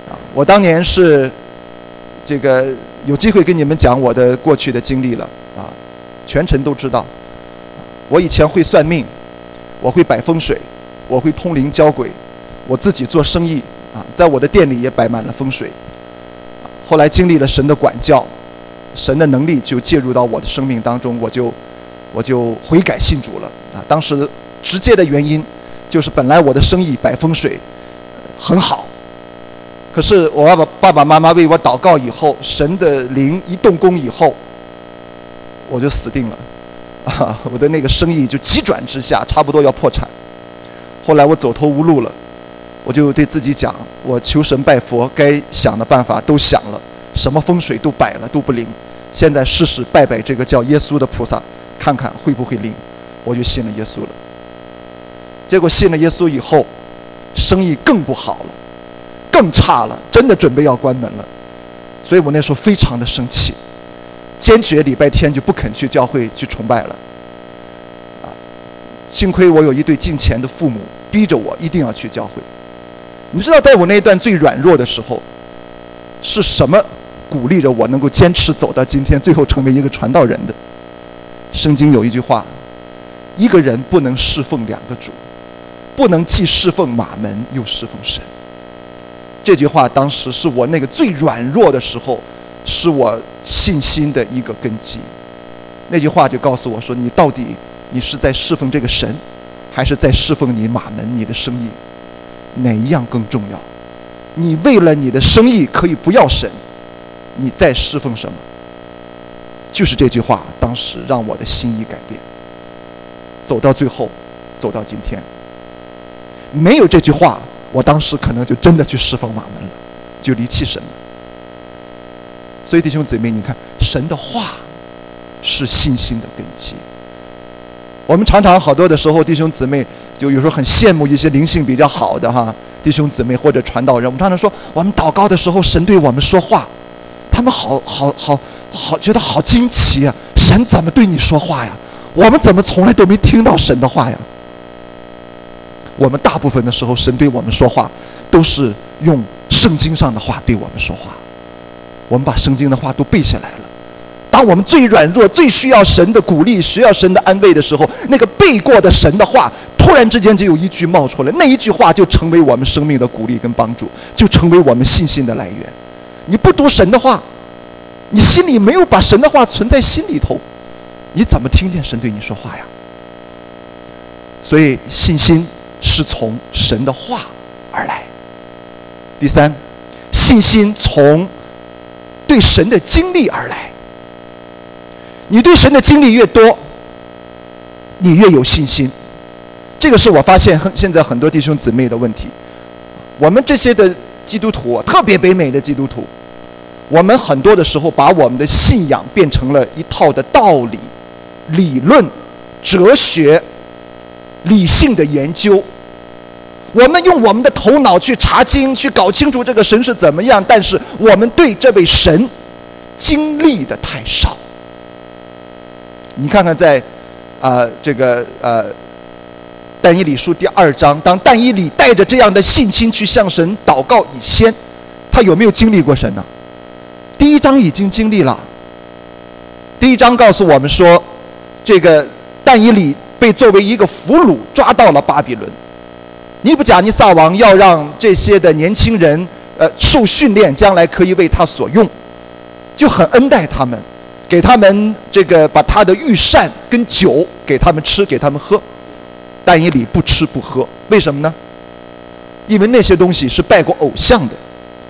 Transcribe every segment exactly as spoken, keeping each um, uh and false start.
我当年是这个有机会跟你们讲我的过去的经历了啊，全程都知道。我以前会算命，我会摆风水，我会通灵交鬼，我自己做生意啊，在我的店里也摆满了风水。后来经历了神的管教，神的能力就介入到我的生命当中，我就我就悔改信主了啊。当时直接的原因就是本来我的生意摆风水很好。可是我爸爸爸爸妈妈为我祷告以后，神的灵一动工以后，我就死定了，啊，我的那个生意就急转直下，差不多要破产。后来我走投无路了，我就对自己讲，我求神拜佛，该想的办法都想了，什么风水都摆了都不灵，现在试试拜拜这个叫耶稣的菩萨，看看会不会灵。我就信了耶稣了。结果信了耶稣以后，生意更不好了，更差了，真的准备要关门了。所以我那时候非常的生气，坚决礼拜天就不肯去教会去崇拜了。啊，幸亏我有一对敬虔的父母，逼着我一定要去教会。你知道，在我那一段最软弱的时候，是什么鼓励着我能够坚持走到今天，最后成为一个传道人的？圣经有一句话：一个人不能侍奉两个主，不能既侍奉马门又侍奉神。这句话当时是我那个最软弱的时候，是我信心的一个根基。那句话就告诉我说，你到底你是在侍奉这个神，还是在侍奉你马门你的生意？哪一样更重要？你为了你的生意可以不要神，你在侍奉什么？就是这句话当时让我的心意改变，走到最后，走到今天。没有这句话，我当时可能就真的去侍奉马门了，就离弃神了。所以弟兄姊妹，你看，神的话是信心的根基。我们常常好多的时候，弟兄姊妹就有时候很羡慕一些灵性比较好的哈弟兄姊妹或者传道人。我们常常说，我们祷告的时候，神对我们说话，他们好好好好觉得好惊奇啊！神怎么对你说话呀？我们怎么从来都没听到神的话呀？我们大部分的时候，神对我们说话都是用圣经上的话对我们说话，我们把圣经的话都背下来了。当我们最软弱、最需要神的鼓励、需要神的安慰的时候，那个背过的神的话突然之间就有一句冒出来，那一句话就成为我们生命的鼓励跟帮助，就成为我们信心的来源。你不读神的话，你心里没有把神的话存在心里头，你怎么听见神对你说话呀？所以信心是从神的话而来。第三，信心从对神的经历而来。你对神的经历越多，你越有信心。这个是我发现现在很多弟兄姊妹的问题。我们这些的基督徒，特别北美的基督徒，我们很多的时候把我们的信仰变成了一套的道理、理论、哲学、理性的研究。我们用我们的头脑去查经，去搞清楚这个神是怎么样，但是我们对这位神经历的太少。你看看在啊、呃、这个呃但以理书第二章，当但以理带着这样的信心去向神祷告以先，他有没有经历过神呢？第一章已经经历了。第一章告诉我们说，这个但以理被作为一个俘虏抓到了巴比伦，尼布甲尼撒王要让这些的年轻人呃受训练，将来可以为他所用，就很恩待他们，给他们这个把他的御膳跟酒给他们吃，给他们喝。但以理不吃不喝，为什么呢？因为那些东西是拜过偶像的，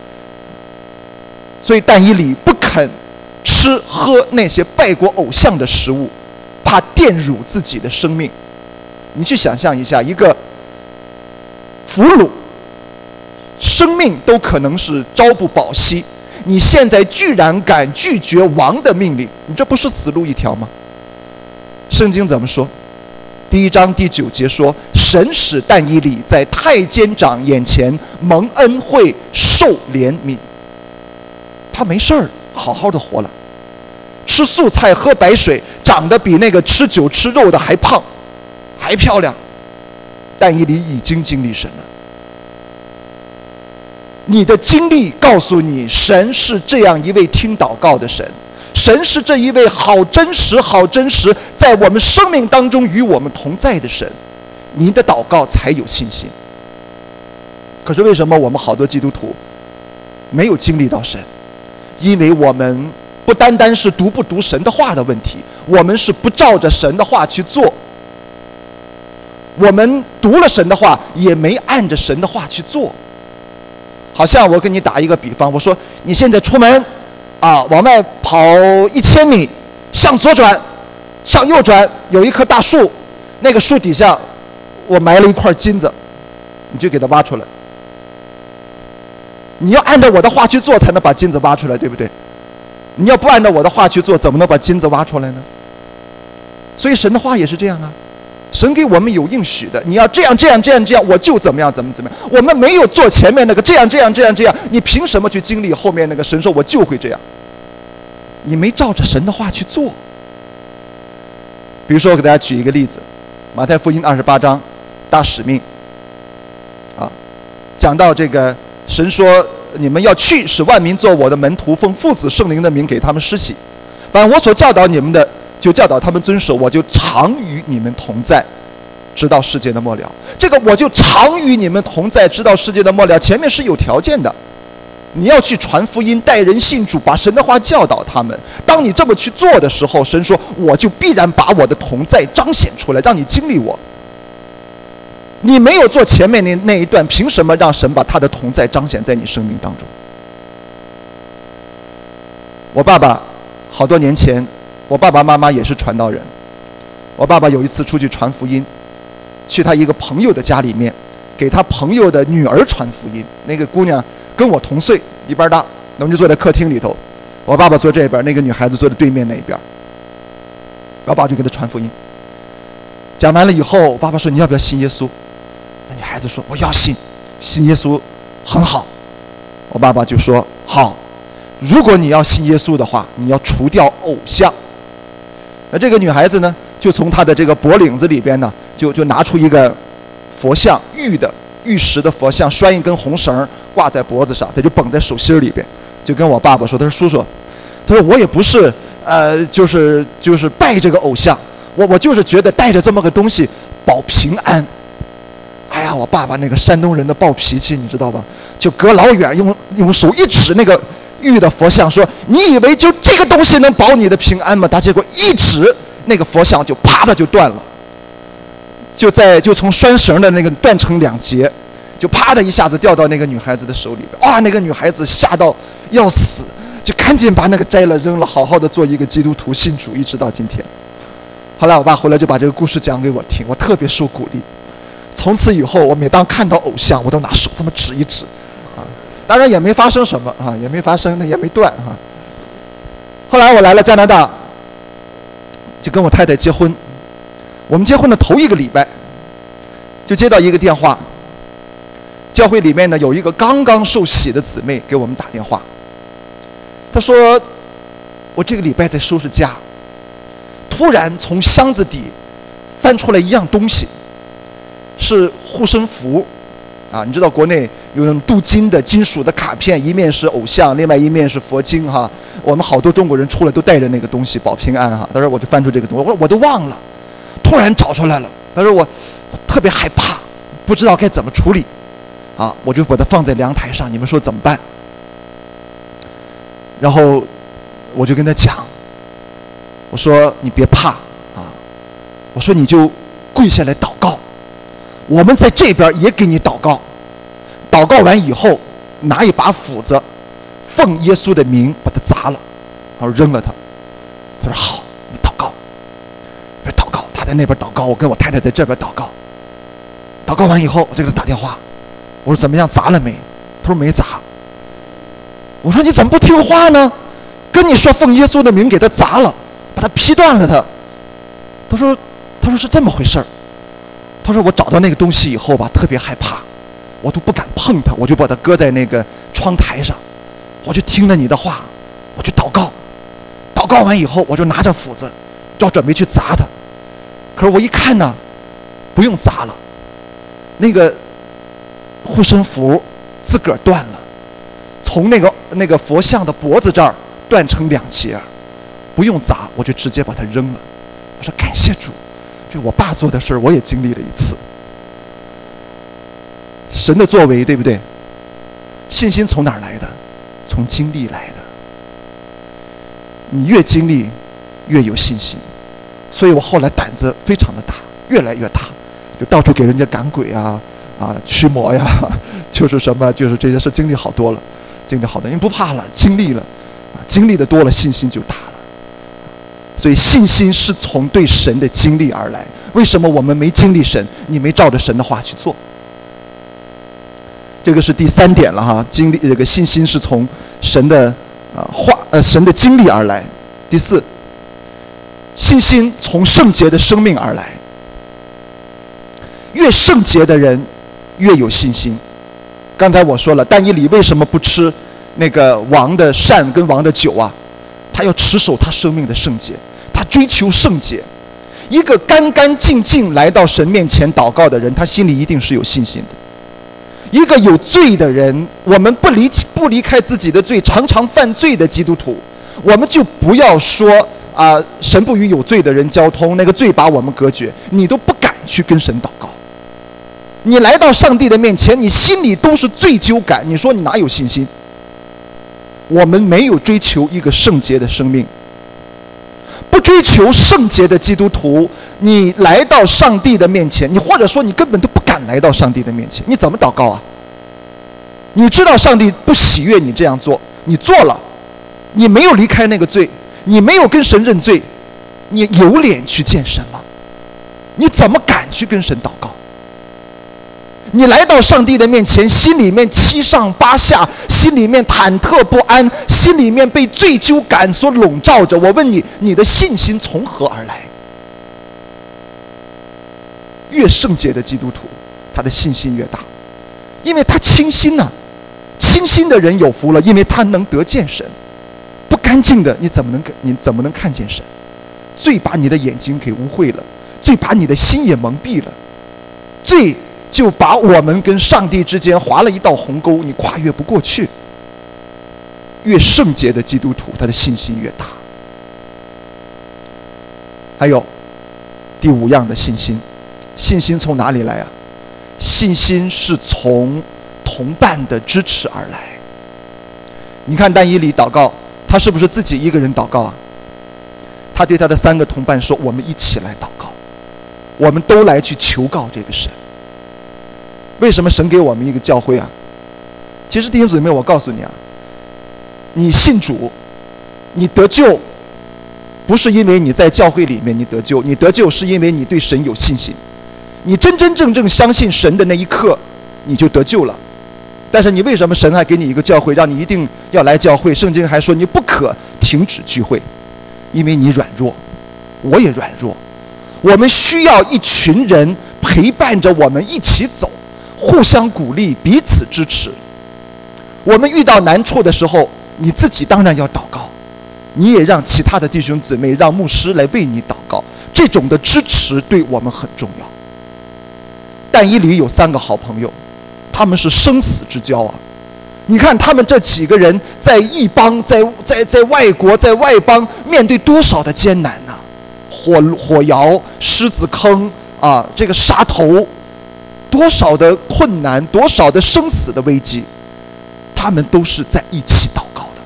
所以但以理不肯吃喝那些拜过偶像的食物，怕玷辱自己的生命。你去想象一下，一个俘虏生命都可能是朝不保夕，你现在居然敢拒绝王的命令，你这不是死路一条吗？圣经怎么说？第一章第九节说，神使但以理在太监长眼前蒙恩惠，受怜悯。他没事儿，好好的活了，吃素菜喝白水，长得比那个吃酒吃肉的还胖还漂亮。但以理已经经历神了。 你的经历告诉你，神是这样一位听祷告的神，神是这一位好真实好真实在我们生命当中与我们同在的神，您的祷告才有信心。可是为什么我们好多基督徒没有经历到神？因为我们不单单是读不读神的话的问题，我们是不照着神的话去做。我们读了神的话，也没按着神的话去做。好像我跟你打一个比方，我说你现在出门啊，往外跑一千米，向左转，向右转，有一棵大树，那个树底下我埋了一块金子，你就给它挖出来。你要按照我的话去做，才能把金子挖出来，对不对？你要不按照我的话去做，怎么能把金子挖出来呢？所以神的话也是这样啊，神给我们有应许的，你要这样这样这样这样，我就怎么样怎么怎么样。我们没有做前面那个这样这样这样这样，你凭什么去经历后面那个？神说我就会这样，你没照着神的话去做。比如说我给大家举一个例子，马太福音二十八章大使命啊，讲到这个神说你们要去，使万民做我的门徒，奉父子圣灵的名给他们施洗，反正我所教导你们的，就教导他们遵守，我就常与你们同在，直到世界的末了。这个我就常与你们同在，直到世界的末了，前面是有条件的。你要去传福音，带人信主，把神的话教导他们。当你这么去做的时候，神说我就必然把我的同在彰显出来，让你经历我。你没有做前面那那一段，凭什么让神把他的同在彰显在你生命当中？我爸爸好多年前，我爸爸妈妈也是传道人。我爸爸有一次出去传福音，去他一个朋友的家里面，给他朋友的女儿传福音。那个姑娘跟我同岁，一般大，我们就坐在客厅里头，我爸爸坐这边，那个女孩子坐在对面那一边。我爸就给他传福音。讲完了以后，爸爸说你要不要信耶稣？那女孩子说我要信，信耶稣很好。我爸爸就说好，如果你要信耶稣的话，你要除掉偶像。那这个女孩子呢，就从她的这个脖领子里边呢，就就拿出一个佛像，玉的玉石的佛像，拴一根红绳挂在脖子上，她就绷在手心里边，就跟我爸爸说，她说叔叔，她说我也不是呃，就是就是拜这个偶像，我我就是觉得带着这么个东西保平安。哎呀，我爸爸那个山东人的暴脾气，你知道吧？就隔老远用用手一指那个玉的佛像，说：“你以为就这个东西能保你的平安吗？”他结果一指，那个佛像就啪的就断了，就在就从拴绳的那个断成两截，就啪的一下子掉到那个女孩子的手里边。哇，那个女孩子吓到要死，就赶紧把那个摘了扔了，好好的做一个基督徒信主，一直到今天。后来我爸回来就把这个故事讲给我听，我特别受鼓励。从此以后，我每当看到偶像，我都拿手这么指一指，啊，当然也没发生什么啊，也没发生，那也没断啊。后来我来了加拿大，就跟我太太结婚。我们结婚的头一个礼拜，就接到一个电话，教会里面呢有一个刚刚受洗的姊妹给我们打电话，她说我这个礼拜在收拾家，突然从箱子底翻出来一样东西。是护身符，啊，你知道国内有那种镀金的金属的卡片，一面是偶像，另外一面是佛经哈。我们好多中国人出来都带着那个东西保平安哈。他说我就翻出这个东西，我我都忘了，突然找出来了。他说我我特别害怕，不知道该怎么处理，啊，我就把它放在阳台上，你们说怎么办？然后我就跟他讲，我说你别怕啊，我说你就跪下来祷告。我们在这边也给你祷告，祷告完以后，拿一把斧子，奉耶稣的名把它砸了，然后扔了它。他说好，你祷告。他祷告，他在那边祷告，我跟我太太在这边祷告。祷告完以后，我就给他打电话，我说怎么样，砸了没？他说没砸。我说你怎么不听话呢？跟你说奉耶稣的名给他砸了，把他劈断了他。他说他说是这么回事儿。他说我找到那个东西以后吧，特别害怕，我都不敢碰它，我就把它搁在那个窗台上，我就听了你的话，我就祷告，祷告完以后，我就拿着斧子，就要准备去砸它。可是我一看呢，不用砸了，那个护身符自个儿断了， 从那个那个佛像的脖子这儿断成两截，不用砸，我就直接把它扔了。我说感谢主，这我爸做的事儿我也经历了一次。神的作为，对不对？信心从哪儿来的？从经历来的。你越经历越有信心，所以我后来胆子非常的大，越来越大，就到处给人家赶鬼啊啊驱魔呀，就是什么就是这些事经历好多了，经历好多，因为不怕了，经历了啊，经历的多了，信心就大了。所以信心是从对神的经历而来。为什么我们没经历神？你没照着神的话去做。这个是第三点了哈，经历这个信心是从神的呃话呃神的经历而来。第四，信心从圣洁的生命而来。越圣洁的人越有信心。刚才我说了，但以理为什么不吃那个王的膳跟王的酒啊？他要持守他生命的圣洁，他追求圣洁。一个干干净净来到神面前祷告的人，他心里一定是有信心的。一个有罪的人，我们不离不离开自己的罪，常常犯罪的基督徒，我们就不要说啊、呃，神不与有罪的人交通，那个罪把我们隔绝，你都不敢去跟神祷告。你来到上帝的面前，你心里都是罪疚感，你说你哪有信心？我们没有追求一个圣洁的生命，不追求圣洁的基督徒，你来到上帝的面前，你或者说你根本都不敢来到上帝的面前，你怎么祷告啊？你知道上帝不喜悦你这样做，你做了，你没有离开那个罪，你没有跟神认罪，你有脸去见神吗？你怎么敢去跟神祷告？你来到上帝的面前，心里面七上八下，心里面忐忑不安，心里面被罪疚感所笼罩着。我问你，你的信心从何而来？越圣洁的基督徒，他的信心越大，因为他清心呐、啊。清心的人有福了，因为他能得见神。不干净的，你怎么能你怎么能看见神？罪把你的眼睛给污秽了，罪把你的心也蒙蔽了，罪就把我们跟上帝之间划了一道鸿沟，你跨越不过去。越圣洁的基督徒，他的信心越大。还有第五样的信心，信心从哪里来啊？信心是从同伴的支持而来。你看但以理祷告，他是不是自己一个人祷告啊？他对他的三个同伴说，我们一起来祷告，我们都来去求告这个神。为什么神给我们一个教会啊？其实弟兄姊妹，我告诉你啊，你信主，你得救，不是因为你在教会里面你得救，你得救是因为你对神有信心。你真真正正相信神的那一刻，你就得救了。但是你为什么神还给你一个教会，让你一定要来教会？圣经还说你不可停止聚会，因为你软弱，我也软弱，我们需要一群人陪伴着我们一起走，互相鼓励，彼此支持。我们遇到难处的时候，你自己当然要祷告，你也让其他的弟兄姊妹，让牧师来为你祷告，这种的支持对我们很重要。但以理有三个好朋友，他们是生死之交啊！你看他们这几个人在异邦，在在在外国，在外邦，面对多少的艰难呐、啊！火火窑、狮子坑啊，这个杀头，多少的困难，多少的生死的危机，他们都是在一起祷告的。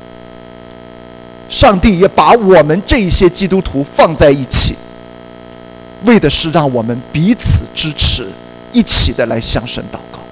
上帝也把我们这些基督徒放在一起，为的是让我们彼此支持，一起的来向神祷告。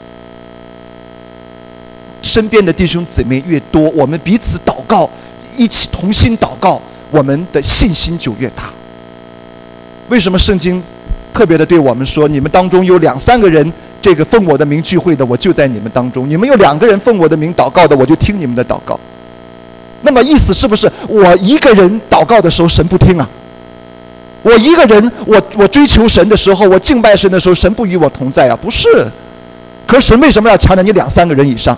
身边的弟兄姊妹越多，我们彼此祷告，一起同心祷告，我们的信心就越大。为什么圣经特别的对我们说，你们当中有两三个人这个奉我的名聚会的，我就在你们当中；你们有两个人奉我的名祷告的，我就听你们的祷告。那么意思是不是我一个人祷告的时候神不听啊？我一个人我我追求神的时候，我敬拜神的时候，神不与我同在啊？不是。可是神为什么要强调你两三个人以上？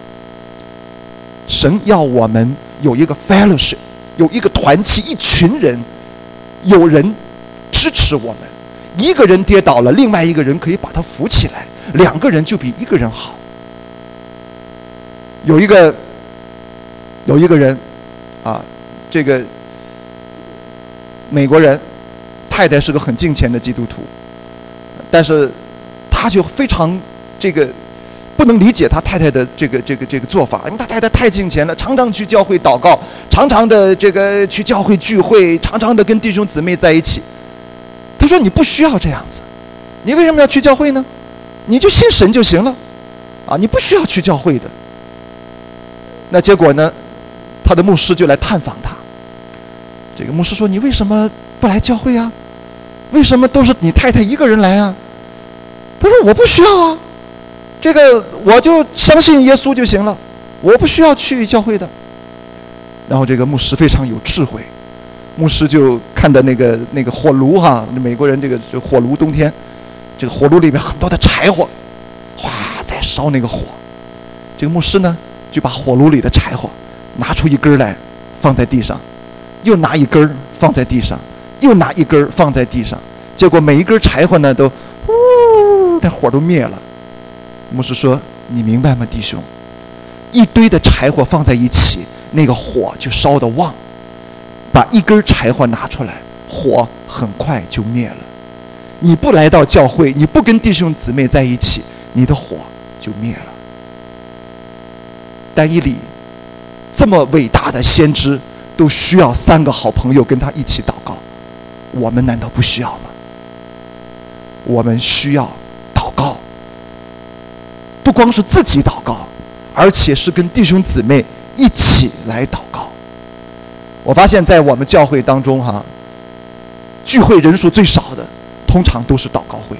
神要我们有一个 fellowship， 有一个团契，一群人，有人支持我们。一个人跌倒了，另外一个人可以把他扶起来，两个人就比一个人好。 有一个有一个人啊，这个美国人，太太是个很敬虔的基督徒，但是他就非常这个不能理解他太太的这个这个这个做法，因为他太太太敬虔了，常常去教会祷告，常常的这个去教会聚会，常常的跟弟兄姊妹在一起。他说你不需要这样子，你为什么要去教会呢？你就信神就行了啊，你不需要去教会的。那结果呢，他的牧师就来探访他。这个牧师说，你为什么不来教会啊？为什么都是你太太一个人来啊？他说我不需要啊，这个我就相信耶稣就行了，我不需要去教会的。然后这个牧师非常有智慧，牧师就看到那个那个火炉哈，美国人这个这火炉，冬天这个火炉里面很多的柴火，哗在烧那个火。这个牧师呢就把火炉里的柴火拿出一根来放在地上，又拿一根放在地上，又拿一根放在地上，结果每一根柴火呢都呜，那火都灭了。牧师说，你明白吗，弟兄？一堆的柴火放在一起，那个火就烧得旺，把一根柴火拿出来，火很快就灭了。你不来到教会，你不跟弟兄姊妹在一起，你的火就灭了。但以理这么伟大的先知都需要三个好朋友跟他一起祷告，我们难道不需要吗？我们需要祷告，不光是自己祷告，而且是跟弟兄姊妹一起来祷告。我发现在我们教会当中哈，聚会人数最少的通常都是祷告会。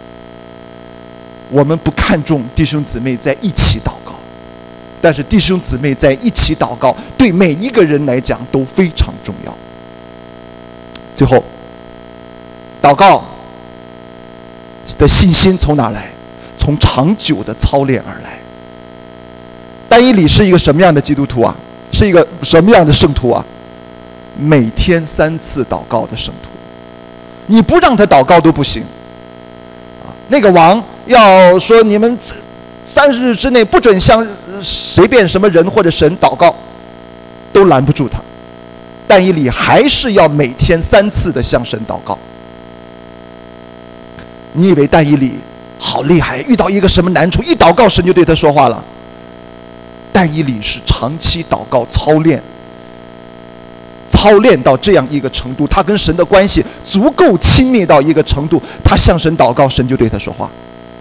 我们不看重弟兄姊妹在一起祷告，但是弟兄姊妹在一起祷告对每一个人来讲都非常重要。最后，祷告的信心从哪来？从长久的操练而来。但以理是一个什么样的基督徒啊？是一个什么样的圣徒啊？每天三次祷告的圣徒，你不让他祷告都不行啊！那个王要说你们三十日之内不准向随便什么人或者神祷告，都拦不住他。但以理还是要每天三次的向神祷告。你以为但以理好厉害，遇到一个什么难处，一祷告神就对他说话了？但以理是长期祷告操练，操练到这样一个程度，他跟神的关系足够亲密到一个程度，他向神祷告，神就对他说话，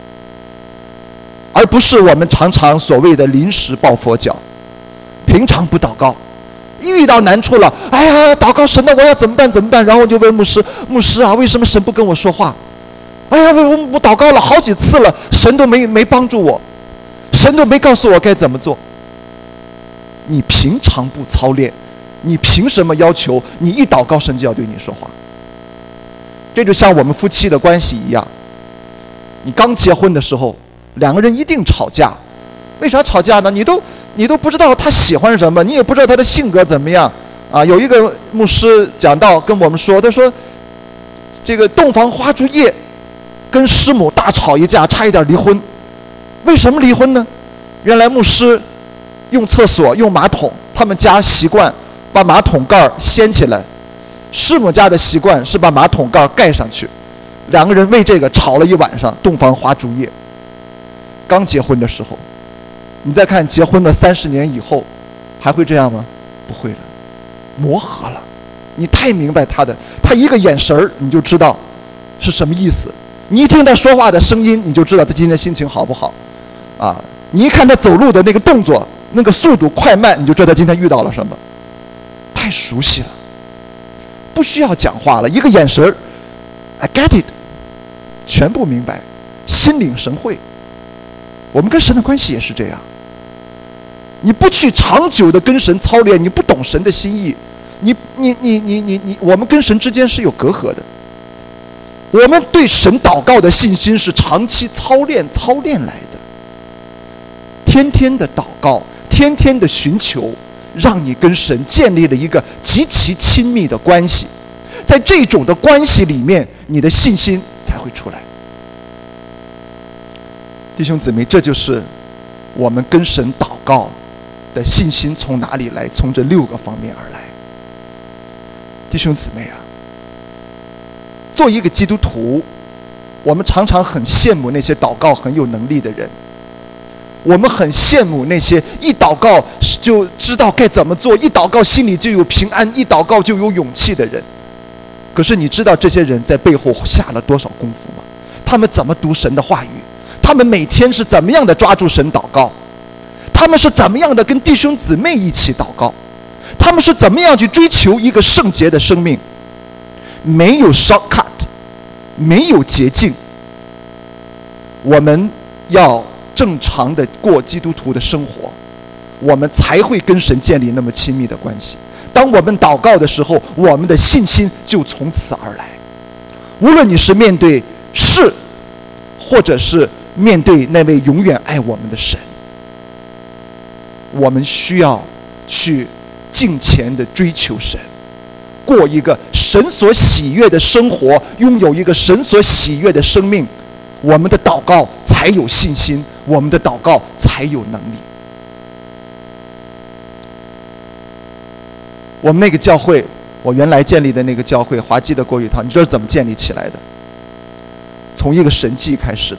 而不是我们常常所谓的临时抱佛脚，平常不祷告，遇到难处了，哎呀，祷告神的，我要怎么办怎么办？然后就问牧师，牧师啊，为什么神不跟我说话？哎呀，我我祷告了好几次了，神都没没帮助我，神都没告诉我该怎么做。你平常不操练，你凭什么要求你一祷告神就要对你说话？这就像我们夫妻的关系一样，你刚结婚的时候，两个人一定吵架。为啥吵架呢？你都你都不知道他喜欢什么，你也不知道他的性格怎么样啊。有一个牧师讲道跟我们说，他说这个洞房花烛夜跟师母大吵一架，差一点离婚。为什么离婚呢？原来牧师用厕所用马桶，他们家习惯把马桶盖掀起来，师母家的习惯是把马桶盖盖上去，两个人为这个吵了一晚上，洞房花烛夜。刚结婚的时候，你再看结婚了三十年以后，还会这样吗？不会了，磨合了。你太明白他的，他一个眼神儿你就知道是什么意思，你一听他说话的声音，你就知道他今天心情好不好啊！你一看他走路的那个动作，那个速度快慢，你就知道他今天遇到了什么。太熟悉了，不需要讲话了，一个眼神儿 I get it， 全部明白，心领神会。我们跟神的关系也是这样，你不去长久的跟神操练，你不懂神的心意，你你你你你你，我们跟神之间是有隔阂的。我们对神祷告的信心是长期操练操练来的，天天的祷告，天天的寻求，让你跟神建立了一个极其亲密的关系。在这种的关系里面，你的信心才会出来。弟兄姊妹，这就是我们跟神祷告的信心从哪里来？从这六个方面而来。弟兄姊妹啊，做一个基督徒，我们常常很羡慕那些祷告很有能力的人，我们很羡慕那些一祷告就知道该怎么做，一祷告心里就有平安，一祷告就有勇气的人。可是你知道这些人在背后下了多少功夫吗？他们怎么读神的话语？他们每天是怎么样的抓住神祷告？他们是怎么样的跟弟兄姊妹一起祷告？他们是怎么样去追求一个圣洁的生命？没有 shortcut， 没有捷径。我们要正常的过基督徒的生活，我们才会跟神建立那么亲密的关系。当我们祷告的时候，我们的信心就从此而来。无论你是面对事，或者是面对那位永远爱我们的神，我们需要去敬虔的追求神，过一个神所喜悦的生活，拥有一个神所喜悦的生命，我们的祷告才有信心，我们的祷告才有能力。我们那个教会，我原来建立的那个教会华基的国语堂，你知道怎么建立起来的？从一个神迹开始的。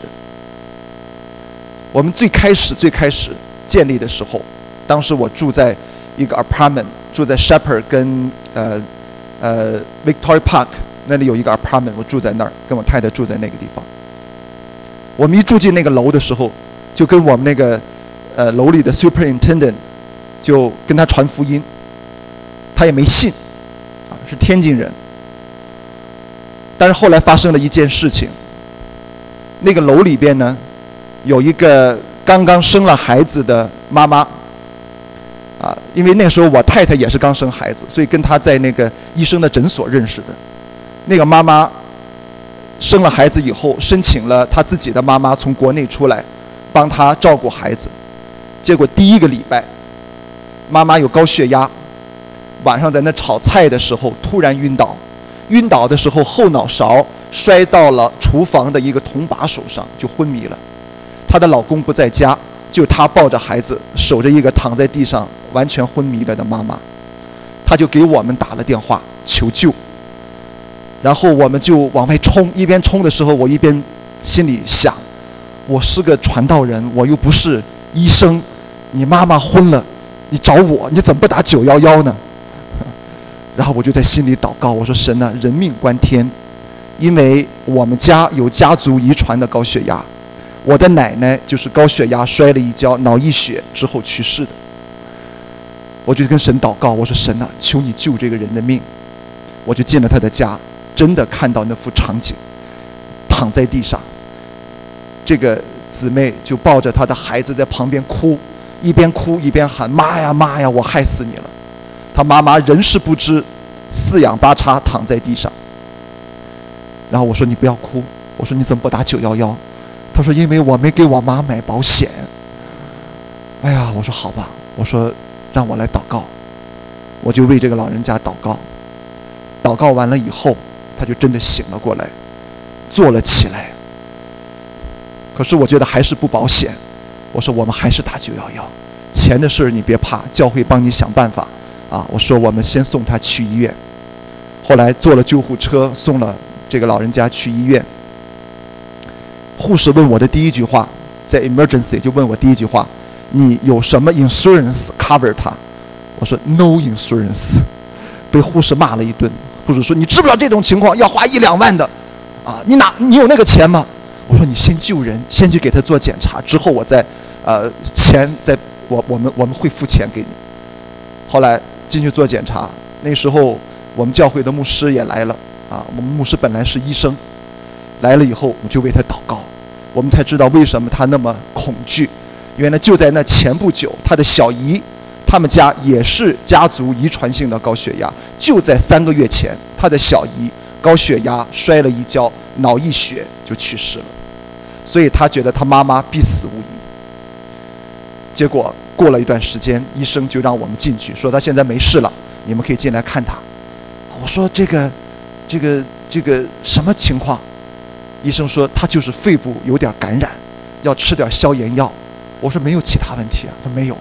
我们最开始最开始建立的时候，当时我住在一个 apartment， 住在 Shepherd 跟呃呃 Victoria Park 那里有一个 apartment， 我住在那儿，跟我太太住在那个地方。我们一住进那个楼的时候，就跟我们那个呃楼里的 superintendent 就跟他传福音，他也没信，啊，是天津人。但是后来发生了一件事情，那个楼里边呢，有一个刚刚生了孩子的妈妈，啊，因为那时候我太太也是刚生孩子，所以跟她在那个医生的诊所认识的。那个妈妈生了孩子以后，申请了她自己的妈妈从国内出来，帮她照顾孩子。结果第一个礼拜，妈妈有高血压，晚上在那炒菜的时候突然晕倒，晕倒的时候后脑勺摔到了厨房的一个铜把手上，就昏迷了。她的老公不在家，就她抱着孩子，守着一个躺在地上完全昏迷了的妈妈。她就给我们打了电话求救，然后我们就往外冲，一边冲的时候，我一边心里想，我是个传道人，我又不是医生，你妈妈昏了，你找我，你怎么不打九一一呢？然后我就在心里祷告，我说神啊，人命关天，因为我们家有家族遗传的高血压，我的奶奶就是高血压摔了一跤，脑溢血之后去世的。我就跟神祷告，我说神啊，求你救这个人的命。我就进了他的家，真的看到那幅场景，躺在地上，这个姊妹就抱着她的孩子在旁边哭，一边哭一边喊妈呀妈呀，我害死你了。他妈妈人事不知，四仰八叉躺在地上。然后我说你不要哭，我说你怎么不打九一一？他说因为我没给我妈买保险。哎呀，我说好吧，我说让我来祷告。我就为这个老人家祷告，祷告完了以后，他就真的醒了过来，坐了起来。可是我觉得还是不保险，我说我们还是打九一一，钱的事你别怕，教会帮你想办法啊。我说我们先送他去医院。后来坐了救护车送了这个老人家去医院。护士问我的第一句话，在 emergency 就问我第一句话，你有什么 insurance cover 他？我说 no insurance， 被护士骂了一顿。护士说你知不知道这种情况要花一两万的啊？你哪你有那个钱吗？我说你先救人，先去给他做检查，之后我再呃钱再我我们我们会付钱给你。后来进去做检查，那时候我们教会的牧师也来了啊，我们牧师本来是医生，来了以后我就为他祷告，我们才知道为什么他那么恐惧。原来就在那前不久，他的小姨他们家也是家族遗传性的高血压，就在三个月前，他的小姨高血压摔了一跤，脑溢血就去世了。所以他觉得他妈妈必死无疑。结果过了一段时间，医生就让我们进去，说他现在没事了，你们可以进来看他。我说这个这个这个什么情况？医生说他就是肺部有点感染，要吃点消炎药。我说没有其他问题啊，他没有。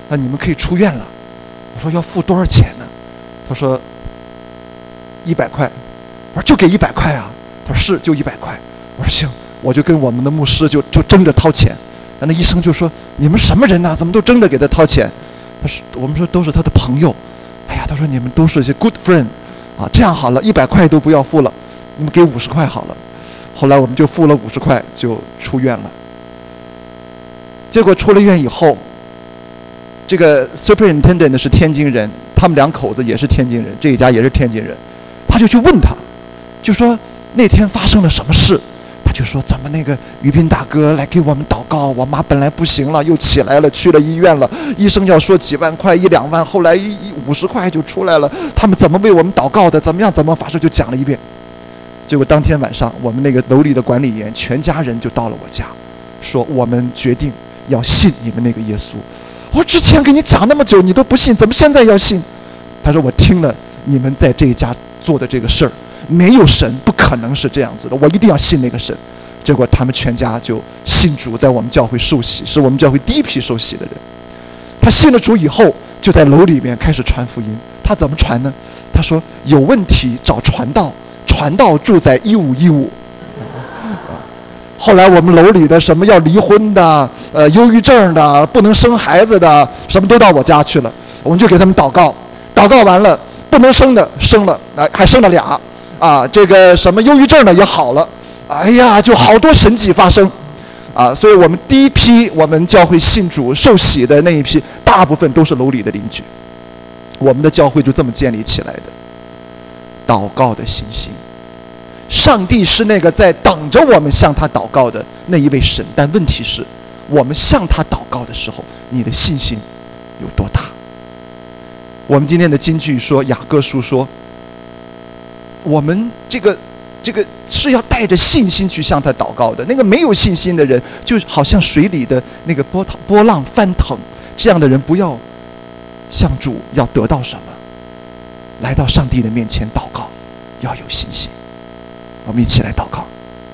那你们可以出院了。我说要付多少钱呢？他说一百块。我说就给一百块啊。他说是，就一百块。我说行，我就跟我们的牧师就就争着掏钱。那医生就说你们什么人呐？怎么都争着给他掏钱？他说我们说都是他的朋友。哎呀，他说你们都是些 good friend 啊，这样好了，一百块都不要付了，你们给五十块好了。后来我们就付了五十块，就出院了。结果出了院以后，这个 superintendent 是天津人，他们两口子也是天津人，这一家也是天津人，他就去问他，就说那天发生了什么事？他就说怎么那个于斌大哥来给我们祷告，我妈本来不行了，又起来了，去了医院了，医生要说几万块一两万，后来一五十块就出来了，他们怎么为我们祷告的，怎么样怎么法事就讲了一遍。结果当天晚上，我们那个楼里的管理员全家人就到了我家，说我们决定要信你们那个耶稣。我说之前给你讲那么久你都不信，怎么现在要信？他说我听了你们在这一家做的这个事儿，没有神，不可能是这样子的，我一定要信那个神。结果他们全家就信主，在我们教会受洗，是我们教会第一批受洗的人。他信了主以后，就在楼里面开始传福音。他怎么传呢？他说有问题找传道，传道住在一五一五。后来我们楼里的什么要离婚的、呃忧郁症的、不能生孩子的，什么都到我家去了。我们就给他们祷告，祷告完了，不能生的生了，哎，还生了俩，啊，这个什么忧郁症的也好了，哎呀，就好多神迹发生，啊，所以我们第一批我们教会信主受洗的那一批，大部分都是楼里的邻居，我们的教会就这么建立起来的。祷告的信心。上帝是那个在等着我们向他祷告的那一位神，但问题是我们向他祷告的时候，你的信心有多大？我们今天的金句说，雅各书说，我们这个这个是要带着信心去向他祷告的。那个没有信心的人，就好像水里的那个波涛波浪翻腾，这样的人不要向主要得到什么，来到上帝的面前祷告，要有信心。我们一起来祷告。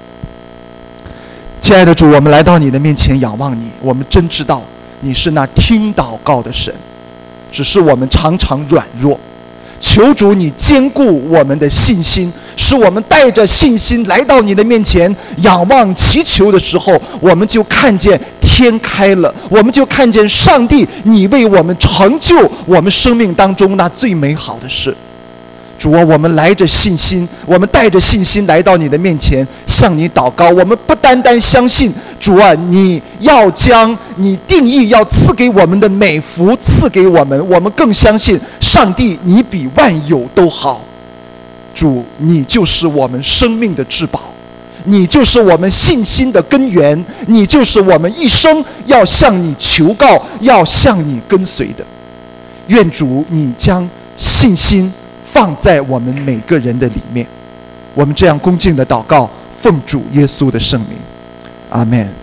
亲爱的主，我们来到你的面前仰望你，我们真知道你是那听祷告的神，只是我们常常软弱，求主你坚固我们的信心，使我们带着信心来到你的面前仰望祈求的时候，我们就看见天开了，我们就看见上帝你为我们成就我们生命当中那最美好的事。主啊，我们来着信心，我们带着信心来到你的面前向你祷告。我们不单单相信主啊，你要将你定义要赐给我们的美福赐给我们，我们更相信上帝你比万有都好。主，你就是我们生命的至宝，你就是我们信心的根源，你就是我们一生要向你求告要向你跟随的。愿主你将信心放在我们每个人的里面，我们这样恭敬的祷告，奉主耶稣的圣名，阿们。